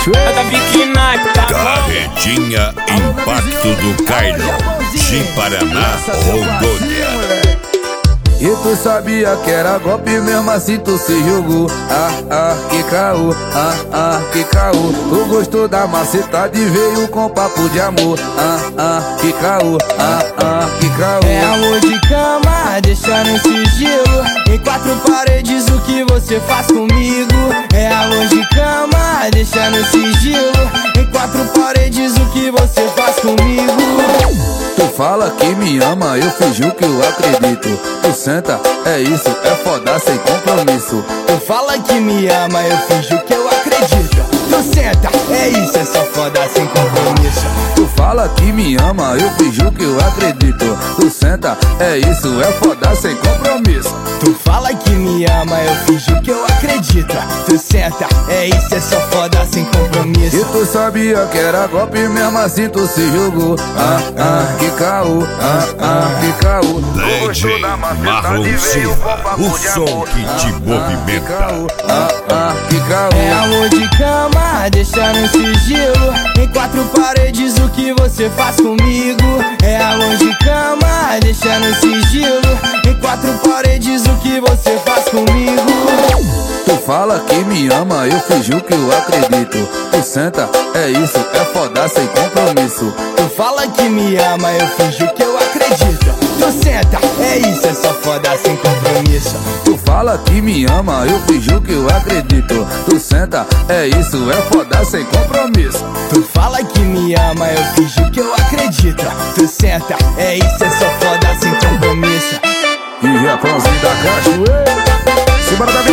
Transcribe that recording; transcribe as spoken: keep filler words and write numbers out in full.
cachoeira. Carretinha Impacto do Carlão, de Paraná, Rondônia. E tu sabia que era golpe, mesmo assim tu se jogou. Ah, ah, que caô, ah, ah, que caô. Tu gostou da macetada e veio com papo de amor. Ah, ah, que caô, ah, ah, que caô. É amor de cama, deixa no sigilo. Em quatro paredes o que você faz comigo. É amor de cama, deixa no sigilo. Em quatro paredes o que você faz comigo. Tu fala que me ama, eu finjo que eu acredito. Tu senta, é isso, é foda sem compromisso. Tu fala que me ama, eu finjo que eu acredito. Tu senta, é isso, é só foda sem compromisso. Tu fala que me ama, eu finjo que eu acredito. Tu senta, é isso, é foda sem compromisso. Tu fala que me ama, eu finjo que eu acredito. Tu senta, é isso, é só foda sem compromisso. E tu sabia que era golpe, mesmo assim tu se jogou. Ah, ah, que caô, ah, ah, que caô. D J Marrom Silva, o som que te movimenta. Ah, ah, que caô. É amor de cama, deixa no sigilo. Em quatro paredes o que você faz comigo. É amor de cama, deixa no sigilo. Em quatro paredes o que você faz comigo. Tu fala que me ama, eu finjo que eu acredito. Tu senta, é isso, é foda sem compromisso. Tu fala que me ama, eu finjo que eu acredito. Tu senta, é isso, é só foda sem compromisso. Tu fala que me ama, eu finjo que eu acredito. Tu senta, é isso, é foda sem compromisso. Tu fala que me ama, eu finjo que eu acredito. Tu senta, é isso, é só foda sem compromisso. E a Franzinha da cachoeira, Simbora da